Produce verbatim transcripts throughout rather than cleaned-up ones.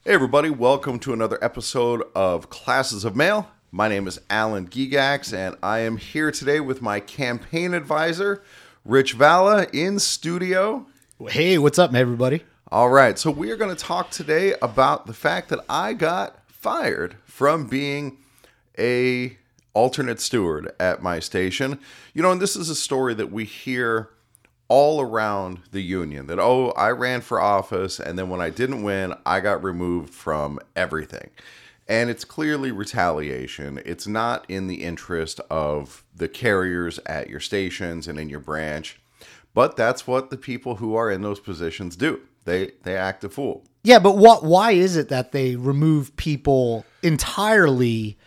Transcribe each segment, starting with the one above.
Hey everybody, welcome to another episode of Classes of Mail. My name is Alan Gigax, and I am here today with my campaign advisor, Rich Valla, in studio. Hey, what's up, everybody? All right, so we are going to talk today about the fact that I got fired from being a alternate steward at my station. You know, and this is a story that we hear all around the union, that, oh, I ran for office, and then when I didn't win, I got removed from everything. And it's clearly retaliation. It's not in the interest of the carriers at your stations and in your branch, but that's what the people who are in those positions do. They they act a fool. Yeah, but what? Why is it that they remove people entirely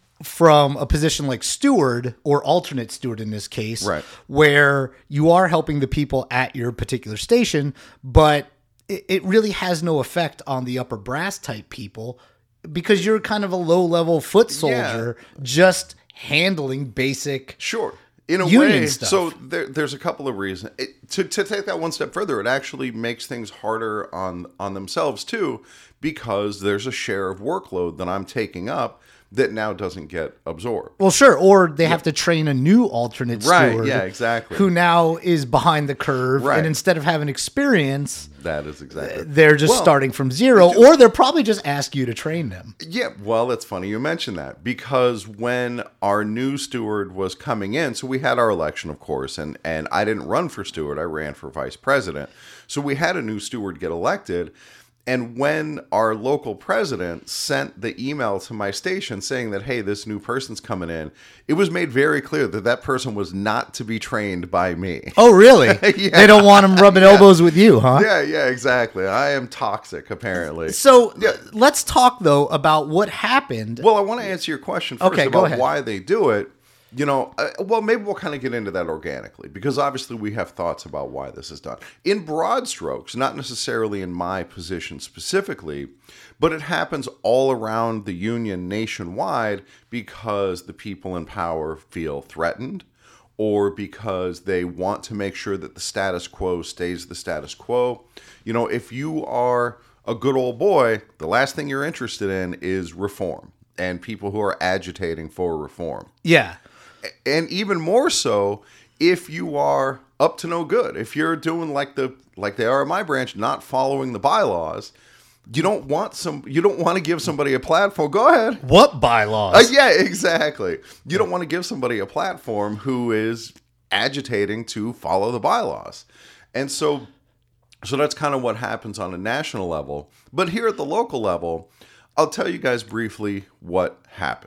from a position like steward or alternate steward in this case, right, where you are helping the people at your particular station, but it, it really has no effect on the upper brass type people because you're kind of a low level foot soldier, yeah, just handling basic sure in a union way. Stuff. So there, there's a couple of reasons it, to to take that one step further. It actually makes things harder on on themselves too, because there's a share of workload that I'm taking up that now doesn't get absorbed. Well, sure. Or they yeah. have to train a new alternate steward. Right, yeah, exactly. Who now is behind the curve. Right. And instead of having experience, that is exactly. They're just well, starting from zero. Just, or they'll probably just ask you to train them. Yeah, well, it's funny you mentioned that. Because when our new steward was coming in, so we had our election, of course, and, and I didn't run for steward. I ran for vice president. So we had a new steward get elected. And when our local president sent the email to my station saying that, hey, this new person's coming in, it was made very clear that that person was not to be trained by me. Oh, really? Yeah. They don't want him rubbing yeah. elbows with you, huh? Yeah, yeah, exactly. I am toxic, apparently. So yeah. let's talk, though, about what happened. Well, I want to answer your question first okay, about why they do it. You know, uh, well, maybe we'll kind of get into that organically, because obviously we have thoughts about why this is done. In broad strokes, not necessarily in my position specifically, but it happens all around the union nationwide because the people in power feel threatened, or because they want to make sure that the status quo stays the status quo. You know, if you are a good old boy, the last thing you're interested in is reform and people who are agitating for reform. Yeah. And even more so if you are up to no good. If you're doing like the like they are in my branch, not following the bylaws, you don't want some. You don't want to give somebody a platform. Go ahead. What bylaws? Uh, yeah, exactly. You don't want to give somebody a platform who is agitating to follow the bylaws, and so so that's kind of what happens on a national level. But here at the local level, I'll tell you guys briefly what happened.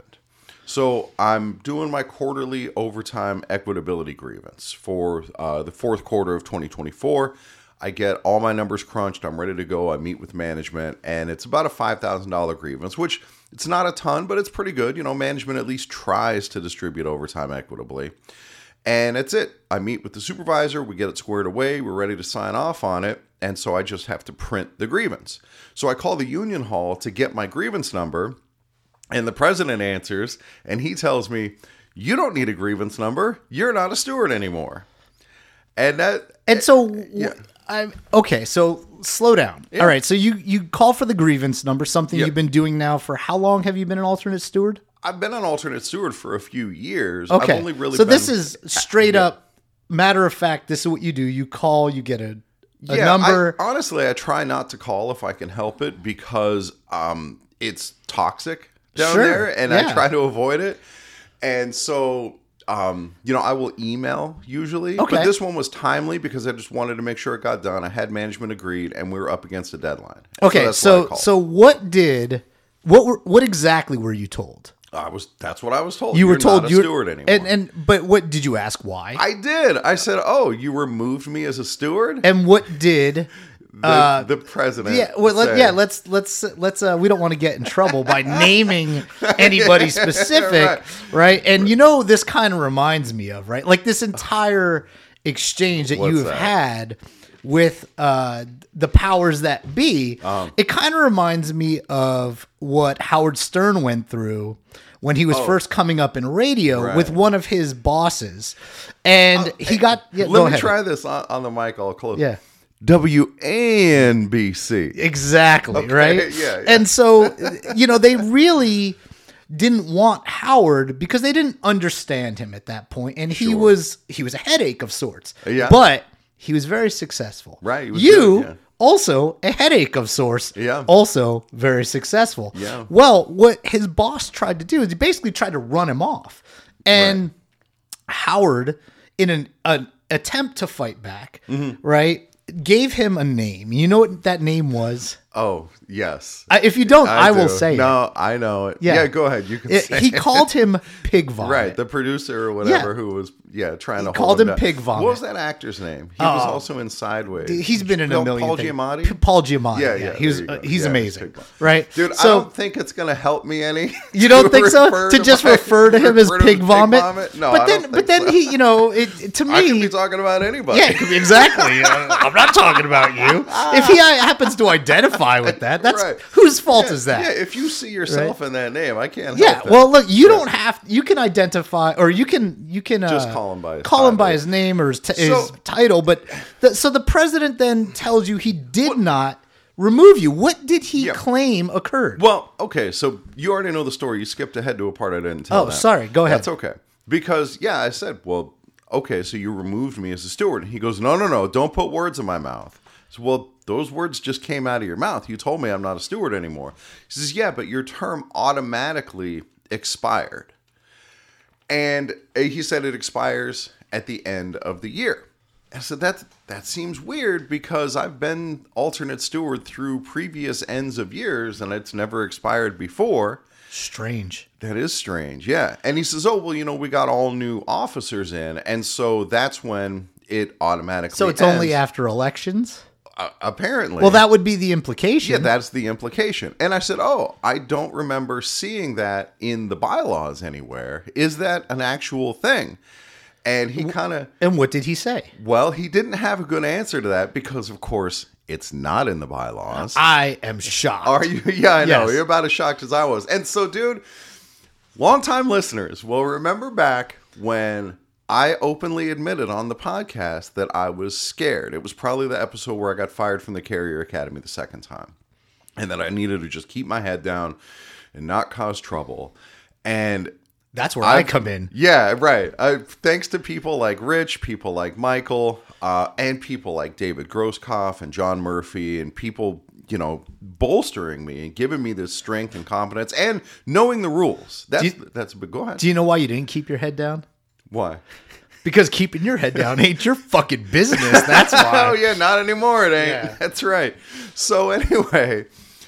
So I'm doing my quarterly overtime equitability grievance for uh, the fourth quarter of twenty twenty-four. I get all my numbers crunched. I'm ready to go. I meet with management, and it's about a five thousand dollars grievance, which it's not a ton, but it's pretty good. You know, management at least tries to distribute overtime equitably. And that's it. I meet with the supervisor. We get it squared away. We're ready to sign off on it. And so I just have to print the grievance. So I call the union hall to get my grievance number. And the president answers, and he tells me, you don't need a grievance number. You're not a steward anymore. And that... And so, yeah. I'm okay, so slow down. Yeah. All right, so you, you call for the grievance number, something yep. you've been doing now for how long have you been an alternate steward? I've been an alternate steward for a few years. Okay, I've only really so been, this is straight yeah. up, matter of fact, this is what you do. You call, you get a, a yeah, number. I, honestly, I try not to call if I can help it because um, it's toxic down sure. there, and yeah. I try to avoid it. And so, um, you know, I will email usually. Okay. But this one was timely because I just wanted to make sure it got done. I had management agreed, and we were up against a deadline. Okay, so so, so what did what were what exactly were you told? I was that's what I was told. You You're were told not a you steward anymore. And and but what did you ask why? I did. I said, "Oh, you removed me as a steward?" And what did The, uh, the president. Yeah, well, let, yeah. Let's let's let's. Uh, we don't want to get in trouble by naming anybody specific, right. right? And you know, this kind of reminds me of right, like this entire exchange that What's you have that? had with uh, the powers that be. Um, it kind of reminds me of what Howard Stern went through when he was oh. first coming up in radio right. with one of his bosses, and uh, he got. Yeah, let go me ahead. try this on, on the mic. I'll close. Yeah. W A N B C. Exactly, Okay, right? yeah, yeah. And so, you know, they really didn't want Howard because they didn't understand him at that point, and he Sure. was he was a headache of sorts. Yeah. But he was very successful. Right, he was You good, yeah. also a headache of sorts. Yeah. Also very successful. Yeah. Well, what his boss tried to do is he basically tried to run him off, and Howard, in an, an attempt to fight back, Mm-hmm. right, gave him a name. You know what that name was? Oh, yes. I, if you don't, I, will do. say it. No, I know it. Yeah. Yeah, go ahead. You can It- say he it. called him Pig Vomit. Right, the producer or whatever Yeah. who was, yeah, trying to hold called him down. Pig Vomit. What was that actor's name? He was also in Sideways. He's been in a Paul- million Paul things. Giamatti? P- Paul Giamatti. Yeah, Yeah, yeah, He was, there you uh, go. he's Yeah, amazing, Pig Vomit. right? Dude, I so don't think it's going to help me any. you don't to think so? refer To just my- refer to him as refer to Pig Vomit? No, but I then, don't but think then so. he, you know, it, to me, I could be talking about anybody. yeah, it could be exactly. Uh, I'm not talking about you. If he uh, happens to identify with that, that's Right. whose fault Yeah, is that? Yeah, if you see yourself in that name, I can't help Yeah, that. well, look, you don't have. You can identify, or you can you can uh, Just call him by his call him by title. his name or his, t- So- his title. But the, so the president then tells you he did not remove you. What did he Yeah. claim occurred? Well, okay, so you already know the story. You skipped ahead to a part I didn't tell. Oh, that. sorry. Go ahead. That's okay. Because, yeah, I said, well, okay, so you removed me as a steward. And he goes, no, no, no, don't put words in my mouth. So, well, those words just came out of your mouth. You told me I'm not a steward anymore. He says, yeah, but your term automatically expired. And he said it expires at the end of the year. I said, that, that seems weird because I've been alternate steward through previous ends of years and it's never expired before. Strange. That is strange, yeah. And he says, oh, well, you know, we got all new officers in. And so that's when it automatically So it's ends. only after elections? Uh, apparently. Well, that would be the implication. Yeah, that's the implication. And I said, oh, I don't remember seeing that in the bylaws anywhere. Is that an actual thing? And he kind of, And what did he say? well, he didn't have a good answer to that because, of course, it's not in the bylaws. I am shocked. Are you? Yeah, I know. Yes. You're about as shocked as I was. And so, dude, longtime listeners will remember back when I openly admitted on the podcast that I was scared. It was probably the episode where I got fired from the Carrier Academy the second time. And that I needed to just keep my head down and not cause trouble. And That's where I, come in. yeah, right. Uh, thanks to people like Rich, people like Michael, uh, and people like David Grosskopf and John Murphy, and people, you know, bolstering me and giving me this strength and confidence and knowing the rules. That's you- that's a big. Go ahead. Do you know why you didn't keep your head down? Why? Because keeping your head down ain't your fucking business. That's why. Oh yeah, not anymore. It ain't. Yeah. That's right. So anyway,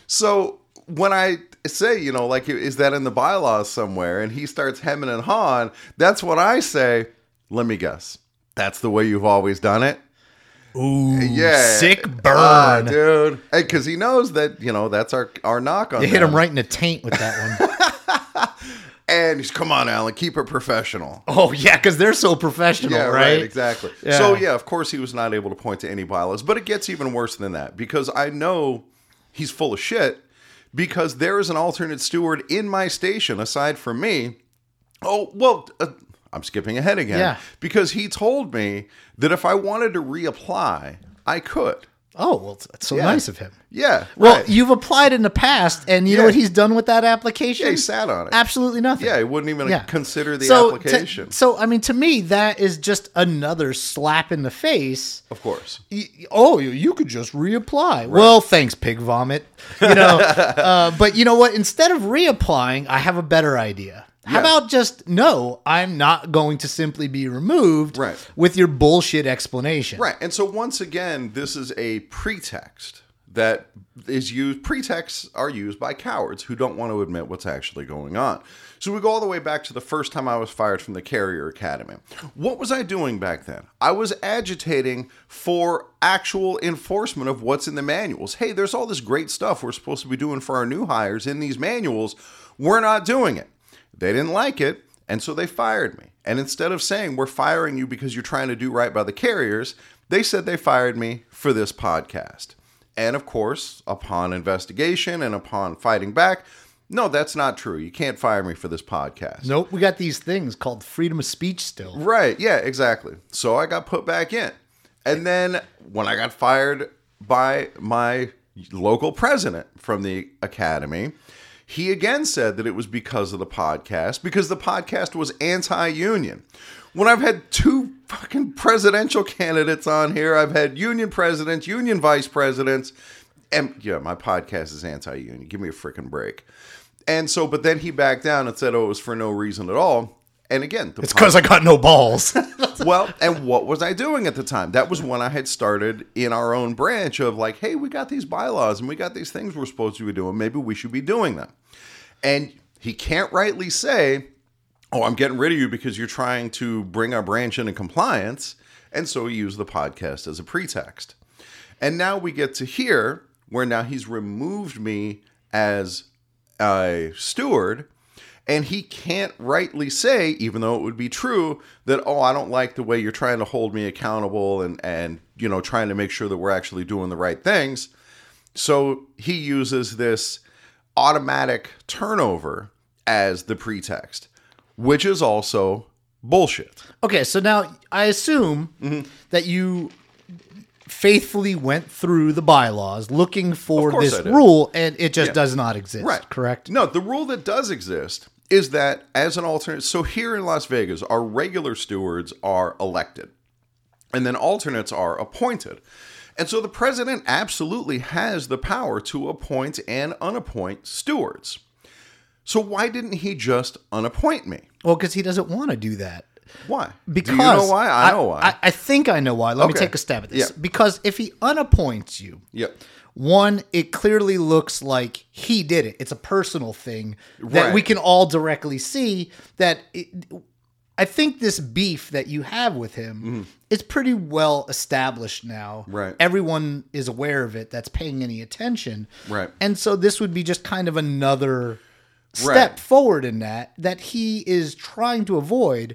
so when I say, you know, like, is that in the bylaws somewhere? And he starts hemming and hawing. That's when I say, let me guess. That's the way you've always done it. Ooh, Yeah, sick Ah, burn. dude. Because he knows that, you know, that's our our knock on. you hit them. him right in the taint with that one. And he's, come on, Alan, keep it professional. Oh yeah, because they're so professional, Yeah, right? right, exactly. Yeah. So yeah, of course he was not able to point to any bylaws, but it gets even worse than that because I know he's full of shit because there is an alternate steward in my station aside from me. Oh, well, uh, I'm skipping ahead again. Yeah. Because he told me that if I wanted to reapply, I could. Oh well, that's so Yeah. nice of him. Yeah. Well, right. you've applied in the past, and you know Yeah. what he's done with that application? Yeah, he sat on it. Absolutely nothing. Yeah, he wouldn't even Yeah. consider the so, to- application. so, I mean, to me, that is just another slap in the face. Of course. Y- Oh, you- you could just reapply. Well, thanks, Pig Vomit. You know, uh, but you know what? Instead of reapplying, I have a better idea. How Yeah. about just no? I'm not going to simply be removed. Right. With your bullshit explanation. Right. And so once again, this is a pretext that is used. Pretexts are used by cowards who don't want to admit what's actually going on. So we go all the way back to the first time I was fired from the Carrier Academy. What was I doing back then? I was agitating for actual enforcement of what's in the manuals. Hey, there's all this great stuff we're supposed to be doing for our new hires in these manuals. We're not doing it. They didn't like it, and so they fired me. And instead of saying, we're firing you because you're trying to do right by the carriers, they said they fired me for this podcast. And of course, upon investigation and upon fighting back, no, that's not true. You can't fire me for this podcast. Nope. We got these things called freedom of speech still. Right, yeah, exactly. So I got put back in. And then when I got fired by my local president from the academy, he again said that it was because of the podcast, because the podcast was anti-union. When I've had two fucking presidential candidates on here, I've had union presidents, union vice presidents, and yeah, my podcast is anti-union. Give me a freaking break. And so, but then he backed down and said, oh, it was for no reason at all. And again, it's because I got no balls. Well, and what was I doing at the time? That was when I had started in our own branch of like, hey, we got these bylaws and we got these things we're supposed to be doing. Maybe we should be doing them. And he can't rightly say, oh, I'm getting rid of you because you're trying to bring our branch into compliance. And so he used the podcast as a pretext. And now we get to here where now he's removed me as a steward. And he can't rightly say, even though it would be true, that, oh, I don't like the way you're trying to hold me accountable and, and, you know, trying to make sure that we're actually doing the right things. So he uses this automatic turnover as the pretext, which is also bullshit. Okay, so now I assume mm-hmm. that you faithfully went through the bylaws looking for this rule, and it just yeah. does not exist, right. correct? No, the rule that does exist is that as an alternate, so here in Las Vegas, our regular stewards are elected, and then alternates are appointed. And so the president absolutely has the power to appoint and unappoint stewards. So why didn't he just unappoint me? Well, because he doesn't want to do that. Why? Because do you know why? I know why. I, I think I know why. Let okay. me take a stab at this. Yeah. Because if he unappoints you, yep. one, it clearly looks like he did it. It's a personal thing that right. we can all directly see that it, I think this beef that you have with him mm-hmm. is pretty well established now. Right. Everyone is aware of it that's paying any attention. Right. And so this would be just kind of another step right. forward in that, that he is trying to avoid.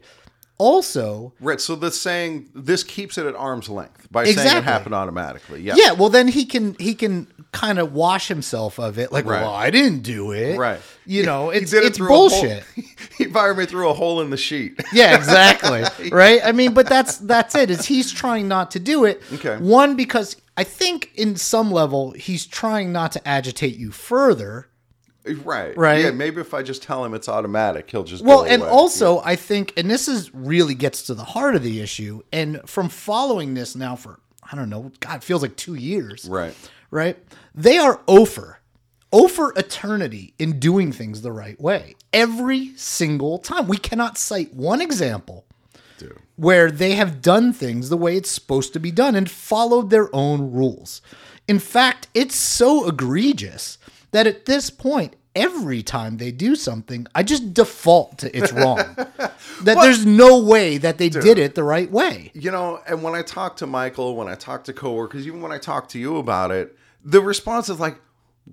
Also, right. So the saying this keeps it at arm's length by exactly. saying it happened automatically. Yeah. Yeah. Well, then he can he can kind of wash himself of it. Like, right. well, I didn't do it. Right. You know, it's it it's bullshit. Hole, he fired me through a hole in the sheet. Yeah. Exactly. Right. I mean, but that's that's it. Is he's trying not to do it. Okay. One, because I think in some level he's trying not to agitate you further. Right. Right. Yeah, maybe if I just tell him it's automatic, he'll just well, go and away. also yeah. I think, and this is really gets to the heart of the issue, and from following this now for, I don't know, God, it feels like two years. Right. Right. They are over, over eternity in doing things the right way. Every single time. We cannot cite one example Dude. where they have done things the way it's supposed to be done and followed their own rules. In fact, it's so egregious that at this point, every time they do something, I just default to it's wrong. That there's no way that they Dude, did it the right way. You know, and when I talk to Michael, when I talk to coworkers, even when I talk to you about it, the response is like,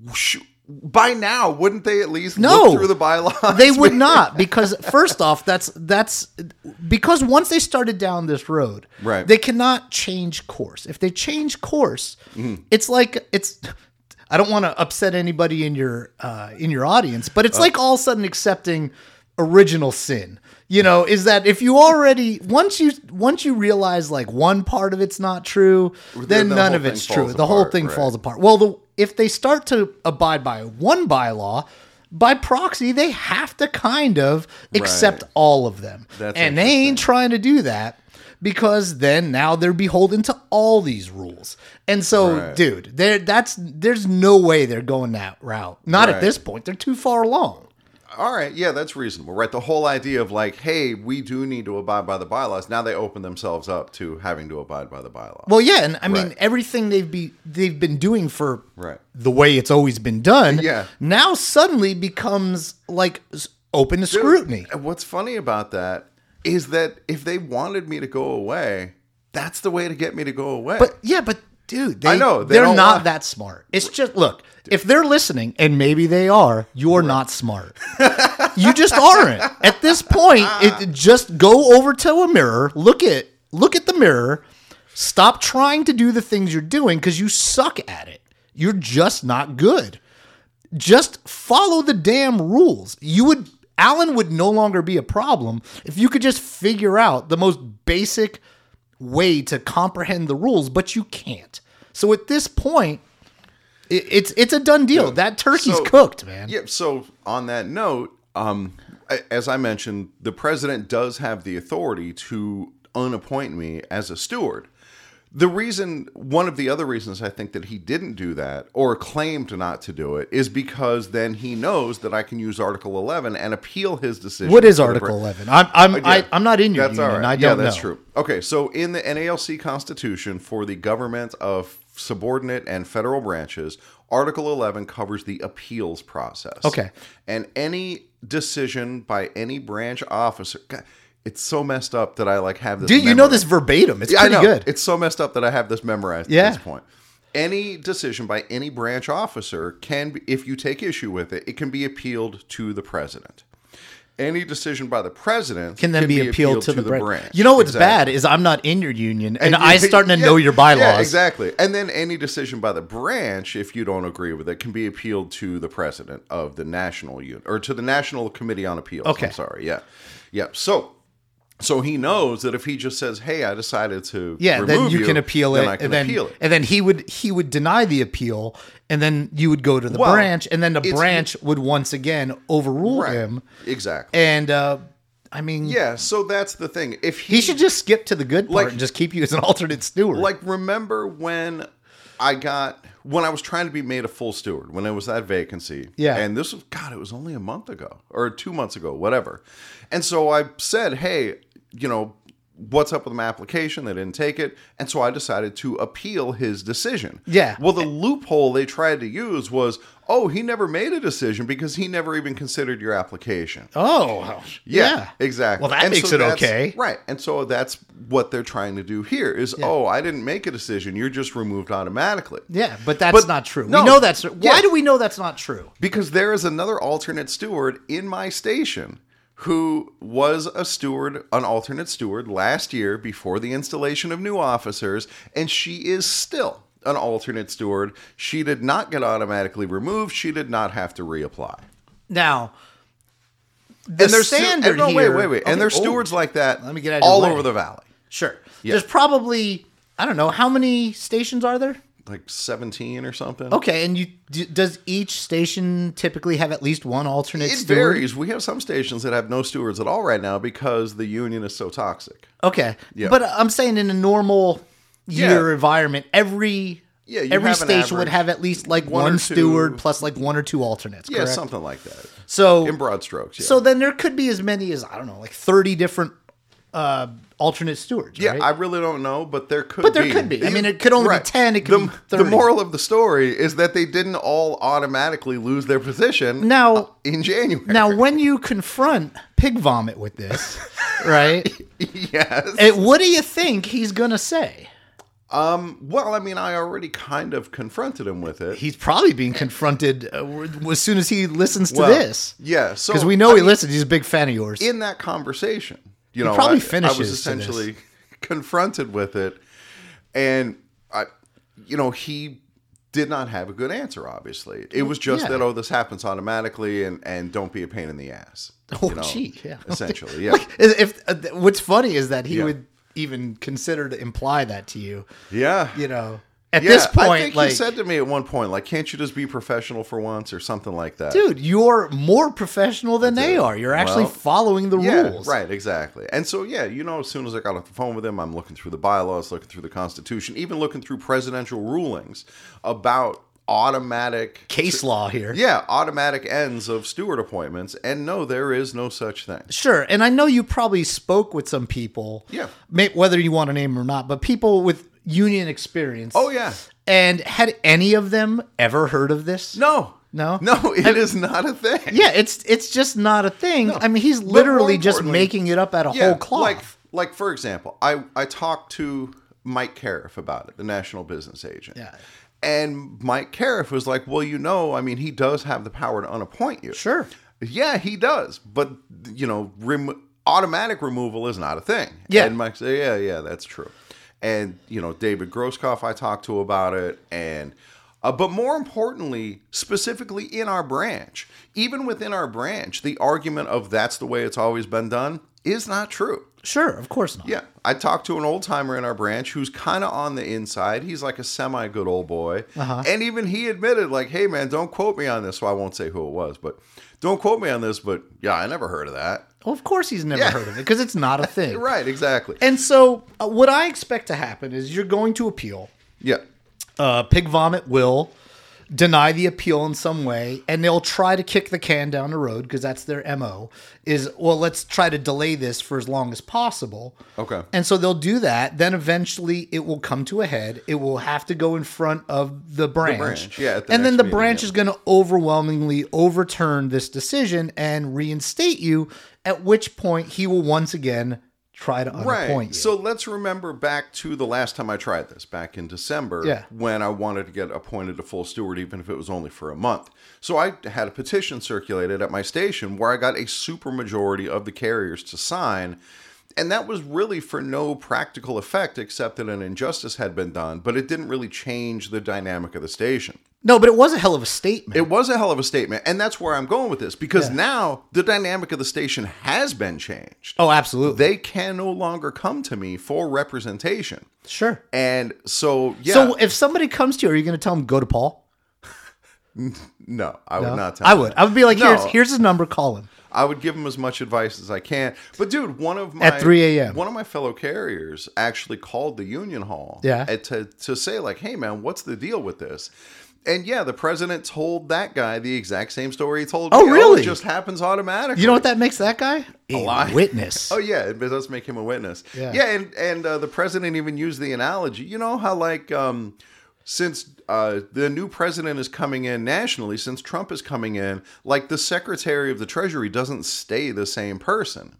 by now, wouldn't they at least no, look through the bylaws? They would not, because first off, that's that's because once they started down this road, right. they cannot change course. If they change course, mm-hmm. it's like it's. I don't want to upset anybody in your uh, in your audience, but it's uh, like all of a sudden accepting original sin. You know, is that if you already once you once you realize like one part of it's not true, then the none of it's true. The apart, whole thing right. falls apart. Well, the, if they start to abide by one bylaw, by proxy, they have to kind of accept right. all of them, That's and they ain't trying to do that. Because then now they're beholden to all these rules. And so, right. dude, there that's there's no way they're going that route. Not right. at this point. They're too far along. All right. Yeah, that's reasonable, right? The whole idea of like, hey, we do need to abide by the bylaws. Now they open themselves up to having to abide by the bylaws. Well, yeah. And I mean, right. everything they've be they've been doing for right. the way it's always been done. Yeah. Now suddenly becomes like open to Dude, scrutiny. And what's funny about that is that if they wanted me to go away, that's the way to get me to go away. But yeah, but dude, they, I know they are not want... that smart. It's just, look, dude. If they're listening, and maybe they are, you're right. not smart. You just aren't. At this point, it, just go over to a mirror, look at look at the mirror, stop trying to do the things you're doing because you suck at it. You're just not good. Just follow the damn rules. You would... Alan would no longer be a problem if you could just figure out the most basic way to comprehend the rules, but you can't. So at this point, it, it's it's a done deal. Yeah. That turkey's so, cooked, man. Yeah. So on that note, um, as I mentioned, the president does have the authority to unappoint me as a steward. The reason, one of the other reasons I think that he didn't do that or claimed not to do it is because then he knows that I can use Article eleven and appeal his decision. What is Article eleven? I'm I'm yeah, I, I'm not in your that's union. All right. I don't yeah, that's know. true. Okay, so in the N A L C Constitution for the government of subordinate and federal branches, Article eleven covers the appeals process. Okay. And any decision by any branch officer... God, it's so messed up that I like have this. Dude, you know this verbatim. It's yeah, pretty I know. good. It's so messed up that I have this memorized yeah. at this point. Any decision by any branch officer can, be, if you take issue with it, it can be appealed to the president. Any decision by the president can then can be, be appealed, appealed to, to the, the branch. branch. You know what's exactly. bad is I'm not in your union, and, and I'm starting to yeah, know your bylaws. Yeah, exactly. And then any decision by the branch, if you don't agree with it, can be appealed to the president of the national unit or to the National Committee on Appeals. Okay. I'm sorry. Yeah. Yeah. So. So he knows that if he just says, "Hey, I decided to yeah," remove then you, you can appeal then it, I can and then appeal it. and then he would he would deny the appeal, and then you would go to the Well, branch, and then the it's- branch would once again overrule Right. him. Exactly. And uh, I mean, Yeah. So that's the thing. If he, he should just skip to the good part Like- and just keep you as an alternate steward. like, remember when I got when I was trying to be made a full steward when there was that vacancy. Yeah. And this was God. It was only a month ago or two months ago, whatever. And so I said, "Hey, you know." What's up with my application? They didn't take it. And so I decided to appeal his decision. Yeah. Well, the loophole they tried to use was, oh, he never made a decision because he never even considered your application. oh, Yeah, yeah. exactly. Well, that And makes so it that's- okay. Right. And so that's what they're trying to do here is, oh, I didn't make a decision. You're just removed automatically. Yeah, but that's But- not true. no. we know that's why Yeah. do we know that's not true? Because there is another alternate steward in my station who was a steward, an alternate steward last year before the installation of new officers, and she is still an alternate steward. She did not get automatically removed. She did not have to reapply. Now, the and there's standard and no, here. wait, wait, wait. Okay, and there's oh, stewards like that Let me get out of your all way. over the valley. Sure. Yeah. There's probably I don't know how many stations are there. Like seventeen or something. Okay, and you d- does each station typically have at least one alternate It steward? varies. We have some stations that have no stewards at all right now because the union is so toxic. Okay, Yeah. but I'm saying in a normal year Yeah. environment, every Yeah, you every have an station would average have at least like one one, or two- steward plus like one or two alternates. Yeah, Correct? something like that. So In broad strokes, yeah. so then there could be as many as I don't know, like thirty different uh, alternate stewards. yeah, right? I really don't know, but there could But be. there could be. I mean, it could only be ten, it could the, be thirty. The moral of the story is that they didn't all automatically lose their position Now- in January. Now, when you confront Pig Vomit with this, right? yes. eh, what do you think he's gonna say? um, well, I mean, I already kind of confronted him with it. He's probably being confronted uh, as soon as he listens to Well, this, Yeah, so because we know I he mean, listens. He's a big fan of yours. in that conversation. You know, probably I, I finishes was to this. essentially confronted with it, and I, you know, he did not have a good answer. Obviously, it was just Yeah. that oh, this happens automatically, and and don't be a pain in the ass. Oh, you know, gee, yeah. essentially, yeah, Like, if uh, what's funny is that he Yeah. would even consider to imply that to you. yeah. You know, at Yeah, this point, I think like, he said to me at one point, like, "Can't you just be professional for once, or something like that?" dude, you're more professional than they are. You're actually Well, following the Yeah, rules. right, exactly. And so, yeah, you know, as soon as I got off the phone with him, I'm looking through the bylaws, looking through the Constitution, even looking through presidential rulings about automatic Case law here. Yeah, automatic ends of steward appointments. And no, there is no such thing. Sure, and I know you probably spoke with some people. Yeah. may, whether you want to name them or not, but people with union experience. Oh, yeah. And had any of them ever heard of this? No. No? No, it is not a thing. Yeah, it's it's just not a thing. No. I mean, he's But more literally just importantly- making it up out of Yeah, whole cloth. Like, like, for example, I, I talked to Mike Cariff about it, the national business agent. Yeah. And Mike Cariff was like, well, you know, I mean, he does have the power to unappoint you. Sure. Yeah, he does. But, you know, rem- automatic removal is not a thing. Yeah. And Mike said, yeah, yeah, that's true. And, you know, David Grosskopf, I talked to about it. And, uh, but more importantly, specifically in our branch, even within our branch, the argument of that's the way it's always been done is not true. Sure, of course not. Yeah. I talked to an old timer in our branch who's kind of on the inside. He's like a semi good old boy. Uh-huh. And even he admitted, like, hey, man, don't quote me on this. So I won't say who it was, but don't quote me on this. But yeah, I never heard of that. Well, of course he's never Yeah. heard of it because it's not a thing. Right, exactly. And so uh, what I expect to happen is you're going to appeal. Yeah. Uh, Pig Vomit will deny the appeal in some way, and they'll try to kick the can down the road because that's their M O, is, well, let's try to delay this for as long as possible. Okay. And so they'll do that. Then eventually it will come to a head. It will have to go in front of the branch. The branch, yeah, at the and then next the meeting, branch yeah. is going to overwhelmingly overturn this decision and reinstate you, at which point he will once again try to unappoint Right. you. So let's remember back to the last time I tried this, back in December, Yeah. when I wanted to get appointed a full steward, even if it was only for a month. So I had a petition circulated at my station where I got a supermajority of the carriers to sign. And that was really for no practical effect except that an injustice had been done, but it didn't really change the dynamic of the station. No, but it was a hell of a statement. It was a hell of a statement, and that's where I'm going with this, because Yeah. now the dynamic of the station has been changed. Oh, absolutely. They can no longer come to me for representation. Sure. And so, yeah. So if somebody comes to you, are you going to tell them go to Paul? no, I would No? not tell I them would. that. I would be like, No. here's here's his number, call him. I would give him as much advice as I can. But dude, one of my At three a.m. one of my fellow carriers actually called the union hall Yeah. and to to say like, "Hey man, what's the deal with this?" And yeah, the president told that guy the exact same story he told Oh, me. really? It just happens automatically. You know what that makes that guy? A lie. witness. Oh yeah, it does make him a witness. Yeah. Yeah, and and uh, the president even used the analogy. You know how like um, since uh, the new president is coming in nationally, since Trump is coming in, like the Secretary of the Treasury doesn't stay the same person.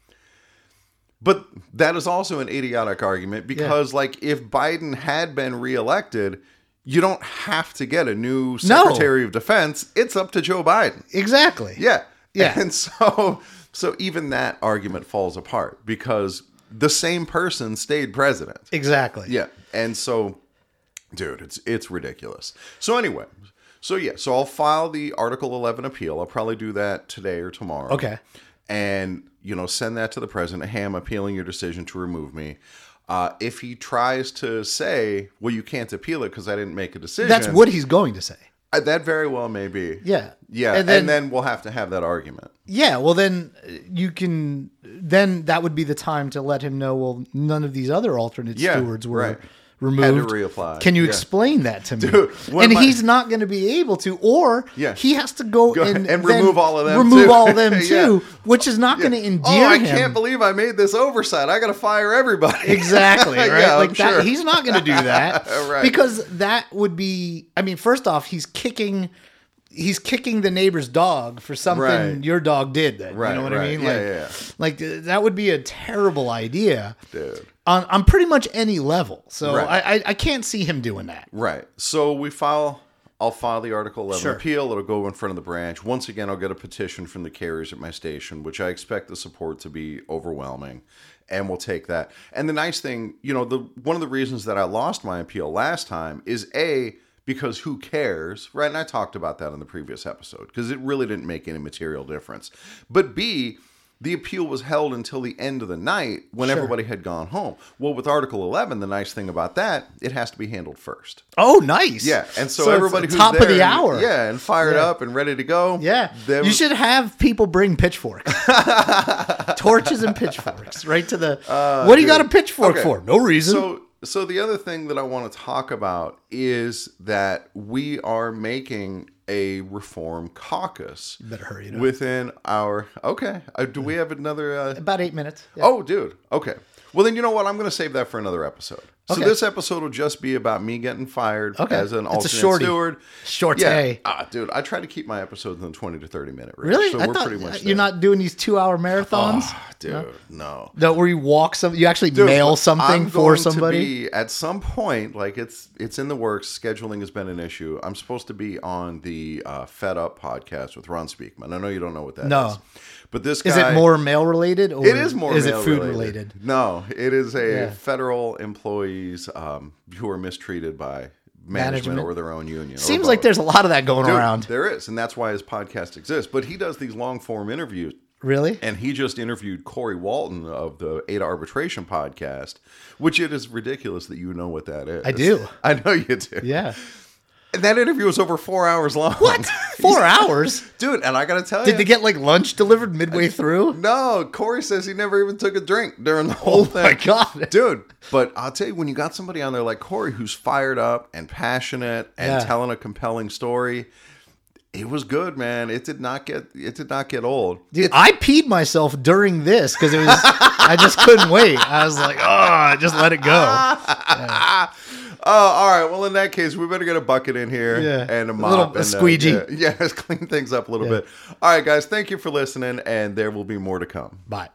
But that is also an idiotic argument because, yeah. like, if Biden had been reelected, you don't have to get a new Secretary no. of Defense. It's up to Joe Biden. Exactly. Yeah. Yeah. And so, so even that argument falls apart because the same person stayed president. Exactly. Yeah. And so, dude, it's it's ridiculous. So anyway, so yeah, so I'll file the Article eleven appeal. I'll probably do that today or tomorrow. Okay. And, you know, send that to the president. Hey, I'm appealing your decision to remove me. Uh, if he tries to say, well, you can't appeal it because I didn't make a decision. That's what he's going to say. Uh, that very well may be. Yeah. Yeah. And And then, then, we'll have to have that argument. Yeah. Well, then you can, then that would be the time to let him know, well, none of these other alternate Yeah, stewards were right. removed. Had to reapply. Can you Yeah. explain that to me? Dude, one and of my- he's not going to be able to, or Yeah. he has to go, Go and, and then remove all of them, Remove too. all of them Yeah. too, which is not going to endear Oh, I him. can't believe I made this oversight. I got to fire everybody. Exactly, right? Yeah, like I'm that, sure. he's not going to do that, Right. Because that would be. I mean, first off, he's kicking, he's kicking the neighbor's dog for something Right. your dog did. Then Right, you know what I right. mean? Yeah, Like, yeah, yeah. like uh, that would be a terrible idea Dude. on on pretty much any level. So Right. I, I I can't see him doing that. Right. So we file, I'll file the Article eleven Sure. appeal. It'll go in front of the branch. Once again, I'll get a petition from the carriers at my station, which I expect the support to be overwhelming. And we'll take that. And the nice thing, you know, the one of the reasons that I lost my appeal last time is A, because who cares, right? And I talked about that in the previous episode, because it really didn't make any material difference. But B, the appeal was held until the end of the night when Sure. everybody had gone home. Well, with Article eleven, the nice thing about that, it has to be handled first. Oh, nice. Yeah, and so, So it's everybody who's top of there, the hour. yeah, and fired Yeah. up and ready to go. Yeah, they- you should have people bring pitchforks, torches, and pitchforks right to the. Uh, what do you got a dude. pitchfork Okay. for? No reason. So, so the other thing that I want to talk about is that we are making a reform caucus. Better hurry it up. Within our okay. Uh, do we have another? Uh, About eight minutes. Yeah. Oh, dude. Okay. Well, then you know what? I'm going to save that for another episode. So Okay. this episode will just be about me getting fired Okay. as an It's a alternate shorty. steward. Shorty. Yeah. Ah, dude, I try to keep my episodes in the twenty to thirty minute range. Really? So I we're thought pretty much you're there. not doing these two-hour marathons. Oh, dude, no. No, where you walk some, you actually Dude, mail but something I'm for going somebody. To be, at some point, like it's it's in the works. Scheduling has been an issue. I'm supposed to be on the uh, Fed Up podcast with Ron Speakman. I know you don't know what that is. No. But this guy, Is it more mail related, or It is more. Is it mail food related? No, it is a Yeah. federal employees um, who are mistreated by management, Management. or their own union. or Seems like both. there's a lot of that going Dude, around. There is, and that's why his podcast exists. But he does these long form interviews Really? And he just interviewed Corey Walton of the Ada Arbitration podcast, which it is ridiculous that you know what that is. I do. I know you do. Yeah. And that interview was over four hours long. What? Four hours? Dude, and I got to tell Did you. they get like lunch delivered midway through? No, Corey says he never even took a drink during the whole Oh thing. my God. Dude, but I'll tell you, when you got somebody on there like Corey who's fired up and passionate and Yeah. telling a compelling story, it was good, man. It did not get it did not get old. Dude, I peed myself during this because it was I just couldn't wait. I was like, oh, I just let it go. Yeah. Oh, all right. Well, in that case, we better get a bucket in here Yeah. and a A mop. little- a and, uh, squeegee. yeah, yeah, let's clean things up a little Yeah. bit. All right, guys. Thank you for listening, and there will be more to come. Bye.